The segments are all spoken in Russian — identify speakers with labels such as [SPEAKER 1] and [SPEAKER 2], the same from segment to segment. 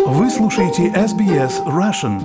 [SPEAKER 1] Вы слушаете SBS Russian.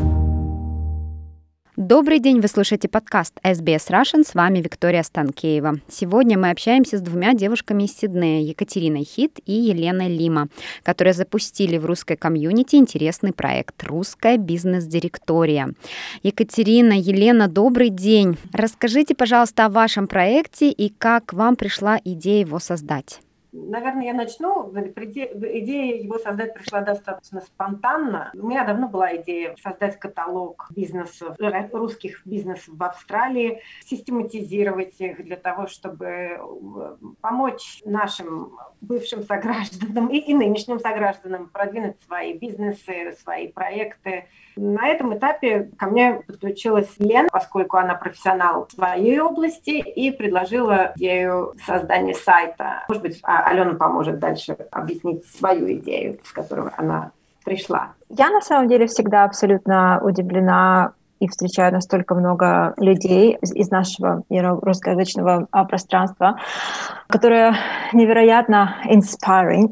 [SPEAKER 2] Добрый день, вы слушаете подкаст SBS Russian, с вами Виктория Станкеева. Сегодня мы общаемся с двумя девушками из Сиднея, Екатериной Хит и Еленой Лима, которые запустили в русской комьюнити интересный проект «Русская бизнес-директория». Екатерина, Елена, добрый день. Расскажите, пожалуйста, о вашем проекте и как вам пришла идея его создать.
[SPEAKER 3] Наверное, я начну. Идея его создать пришла достаточно спонтанно. У меня давно была идея создать каталог бизнесов, русских бизнесов в Австралии, систематизировать их для того, чтобы помочь нашим бывшим согражданам и нынешним согражданам продвинуть свои бизнесы, свои проекты. На этом этапе ко мне подключилась Лена, поскольку она профессионал в своей области, и предложила идею создания сайта. Может быть, Алена поможет дальше объяснить свою идею, с которой она пришла.
[SPEAKER 4] Я на самом деле всегда абсолютно удивлена и встречаю настолько много людей из нашего русскоязычного пространства, которые невероятно inspiring.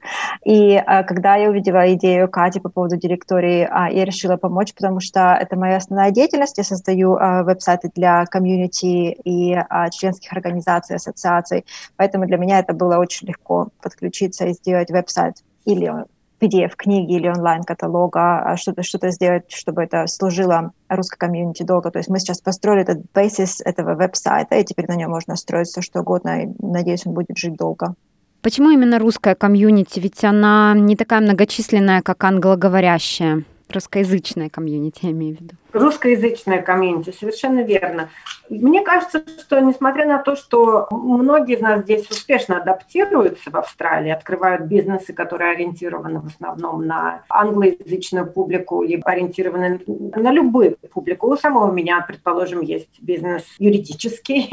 [SPEAKER 4] И когда я увидела идею Кати по поводу директории, я решила помочь, потому что это моя основная деятельность. Я создаю веб-сайты для комьюнити и членских организаций, ассоциаций. Поэтому для меня это было очень легко подключиться и сделать веб-сайт или PDF-книги или онлайн-каталога, что-то сделать, чтобы это служило русской комьюнити долго. То есть мы сейчас построили этот базис этого веб-сайта, и теперь на нем можно строить все, что угодно, и, надеюсь, он будет жить долго.
[SPEAKER 2] Почему именно русская комьюнити? Ведь она не такая многочисленная, как англоговорящая. Русскоязычная комьюнити, я имею в виду.
[SPEAKER 3] Русскоязычная комьюнити, совершенно верно. Мне кажется, что несмотря на то, что многие из нас здесь успешно адаптируются в Австралии, открывают бизнесы, которые ориентированы в основном на англоязычную публику, либо ориентированы на любую публику. У самого меня, предположим, есть бизнес юридический,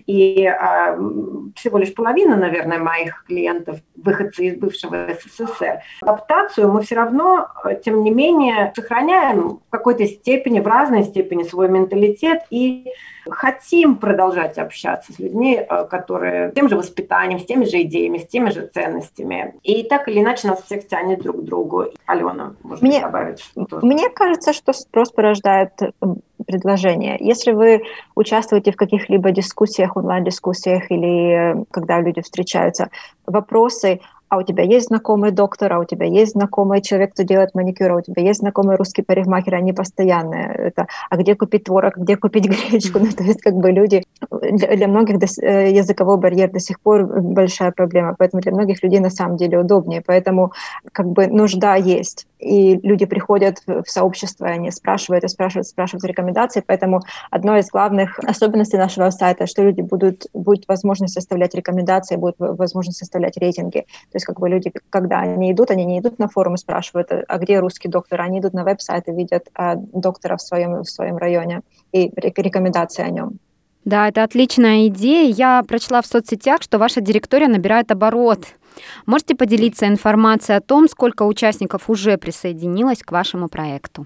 [SPEAKER 3] и всего лишь половина, наверное, моих клиентов выходцы из бывшего СССР. Адаптацию мы все равно, тем не менее, сохраняем в какой-то степени, в разной степени свой менталитет и хотим продолжать общаться с людьми, которые с тем же воспитанием, с теми же идеями, с теми же ценностями. И так или иначе нас всех тянет друг к другу. Алена, может добавить что-то?
[SPEAKER 4] Мне кажется, что спрос порождает предложение. Если вы участвуете в каких-либо дискуссиях, онлайн-дискуссиях или когда люди встречаются, вопросы: а у тебя есть знакомый доктор, а у тебя есть знакомый человек, кто делает маникюр, а у тебя есть знакомый русский парикмахер, они постоянные. Это, а где купить творог, где купить гречку? Ну, то есть как бы люди, для многих языковой барьер до сих пор большая проблема, поэтому для многих людей на самом деле удобнее, поэтому как бы нужда есть. И люди приходят в сообщество, они спрашивают рекомендации, поэтому одной из главных особенностей нашего сайта, что люди будет возможность составлять рекомендации, будет возможность составлять рейтинги. То есть как бы люди, когда они не идут на форум и спрашивают, а где русский доктор, они идут на веб-сайт и видят доктора в своем районе и рекомендации о нем.
[SPEAKER 2] Да, это отличная идея. Я прочла в соцсетях, что ваша директория набирает оборот. Можете поделиться информацией о том, сколько участников уже присоединилось к вашему проекту?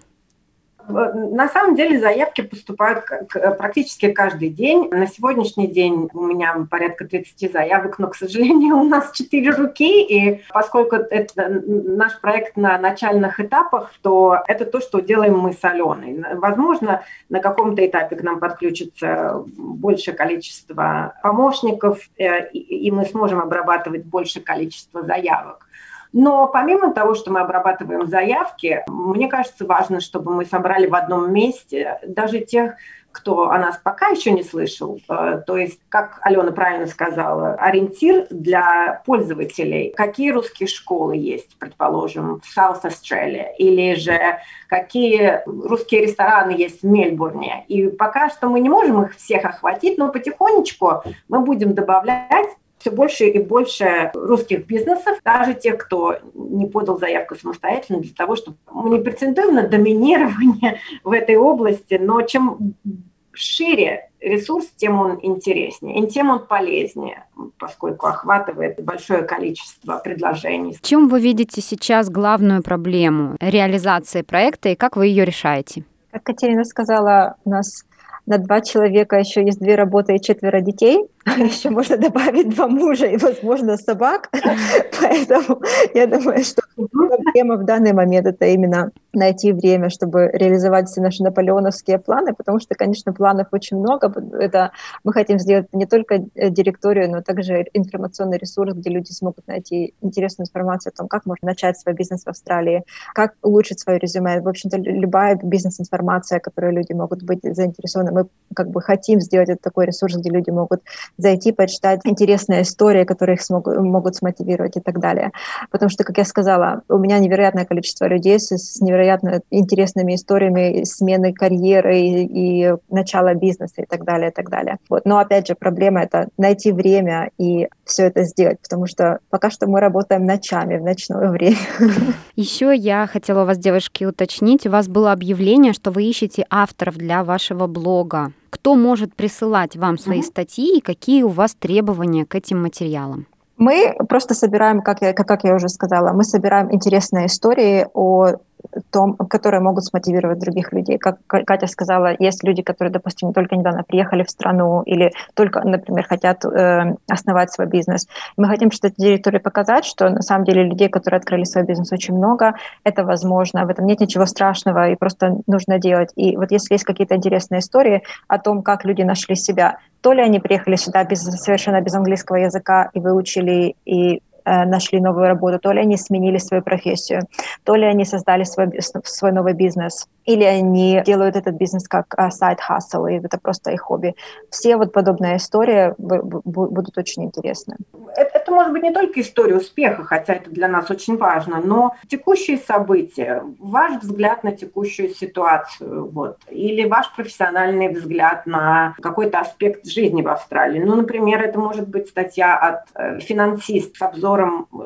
[SPEAKER 3] На самом деле заявки поступают практически каждый день. На сегодняшний день у меня порядка 30 заявок, но, к сожалению, у нас 4 руки, и поскольку это наш проект на начальных этапах, то это то, что делаем мы с Аленой. Возможно, на каком-то этапе к нам подключится большее количество помощников, и мы сможем обрабатывать большее количество заявок. Но помимо того, что мы обрабатываем заявки, мне кажется, важно, чтобы мы собрали в одном месте даже тех, кто о нас пока еще не слышал. То есть, как Алена правильно сказала, ориентир для пользователей. Какие русские школы есть, предположим, в South Australia, или же какие русские рестораны есть в Мельбурне. И пока что мы не можем их всех охватить, но потихонечку мы будем добавлять все больше и больше русских бизнесов, даже тех, кто не подал заявку самостоятельно, для того, чтобы мы не претендуем на доминирование в этой области, но чем шире ресурс, тем он интереснее, и тем он полезнее, поскольку охватывает большое количество предложений.
[SPEAKER 2] В чем вы видите сейчас главную проблему реализации проекта и как вы ее решаете?
[SPEAKER 4] Как Катерина сказала, у нас на 2 человека еще есть 2 работы и 4 детей, еще можно добавить 2 мужа и, возможно, собак. Поэтому я думаю, что проблема в данный момент — это именно найти время, чтобы реализовать все наши наполеоновские планы, потому что, конечно, планов очень много. Это мы хотим сделать не только директорию, но также информационный ресурс, где люди смогут найти интересную информацию о том, как можно начать свой бизнес в Австралии, как улучшить свое резюме. В общем-то, любая бизнес-информация, которой люди могут быть заинтересованы. Мы как бы хотим сделать это такой ресурс, где люди могут зайти, почитать интересные истории, которые их могут смотивировать и так далее. Потому что, как я сказала, у меня невероятное количество людей с невероятно интересными историями смены карьеры и начала бизнеса и так далее, и так далее. Вот. Но, опять же, проблема — это найти время и все это сделать, потому что пока что мы работаем ночами, в ночное время.
[SPEAKER 2] Еще я хотела у вас, девушки, уточнить. У вас было объявление, что вы ищете авторов для вашего блога. Кто может присылать вам свои статьи и какие у вас требования к этим материалам?
[SPEAKER 4] Мы просто собираем, как я уже сказала, мы собираем интересные истории о том, которые могут смотивировать других людей. Как Катя сказала, есть люди, которые, допустим, только недавно приехали в страну или только, например, хотят основать свой бизнес. Мы хотим что-то директории показать, что на самом деле людей, которые открыли свой бизнес, очень много. Это возможно, в этом нет ничего страшного, и просто нужно делать. И вот если есть какие-то интересные истории о том, как люди нашли себя, то ли они приехали сюда совершенно без английского языка и выучили, и нашли новую работу, то ли они сменили свою профессию, то ли они создали свой новый бизнес, или они делают этот бизнес как side hustle, и это просто их хобби. Все вот подобные истории будут очень интересны.
[SPEAKER 3] Это может быть не только история успеха, хотя это для нас очень важно, но текущие события, ваш взгляд на текущую ситуацию, вот, или ваш профессиональный взгляд на какой-то аспект жизни в Австралии. Ну, например, это может быть статья от финансиста с обзором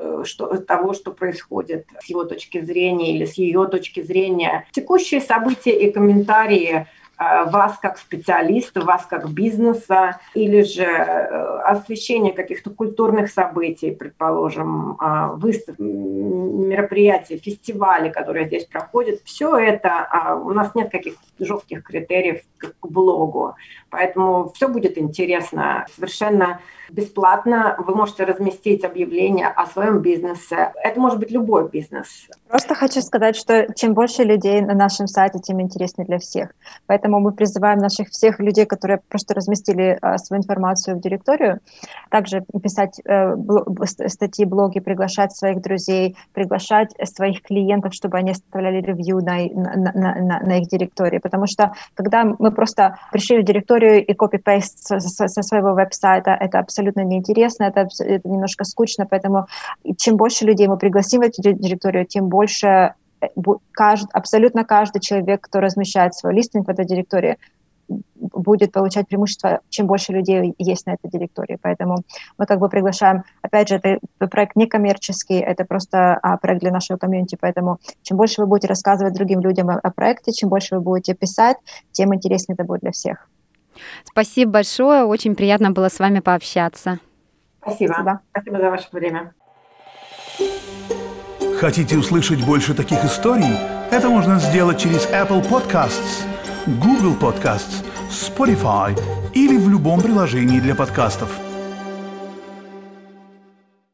[SPEAKER 3] того, что происходит с его точки зрения или с ее точки зрения. Текущие события и комментарии вас как специалиста, вас как бизнеса, или же освещение каких-то культурных событий, предположим, выставок, мероприятий, фестивалей, которые здесь проходят. Все это, у нас нет каких-то жестких критериев к блогу, поэтому все будет интересно, совершенно бесплатно. Вы можете разместить объявление о своем бизнесе. Это может быть любой бизнес.
[SPEAKER 4] Просто хочу сказать, что чем больше людей на нашем сайте, тем интереснее для всех. Поэтому мы призываем наших всех людей, которые просто разместили свою информацию в директорию, также писать статьи, блоги, приглашать своих друзей, приглашать своих клиентов, чтобы они оставляли ревью на их директории. Потому что когда мы просто пришли в директорию и копи-пейст со своего веб-сайта, это абсолютно неинтересно, это немножко скучно, поэтому чем больше людей мы пригласим в эту директорию, тем больше абсолютно каждый человек, кто размещает свой листинг в этой директории, будет получать преимущество, чем больше людей есть на этой директории. Поэтому мы как бы приглашаем, опять же, это проект некоммерческий, это просто проект для нашего комьюнити, поэтому чем больше вы будете рассказывать другим людям о проекте, чем больше вы будете писать, тем интереснее это будет для всех.
[SPEAKER 2] Спасибо большое, очень приятно было с вами пообщаться.
[SPEAKER 3] Спасибо. Спасибо за ваше время.
[SPEAKER 1] Хотите услышать больше таких историй? Это можно сделать через Apple Podcasts, Google Podcasts, Spotify или в любом приложении для подкастов.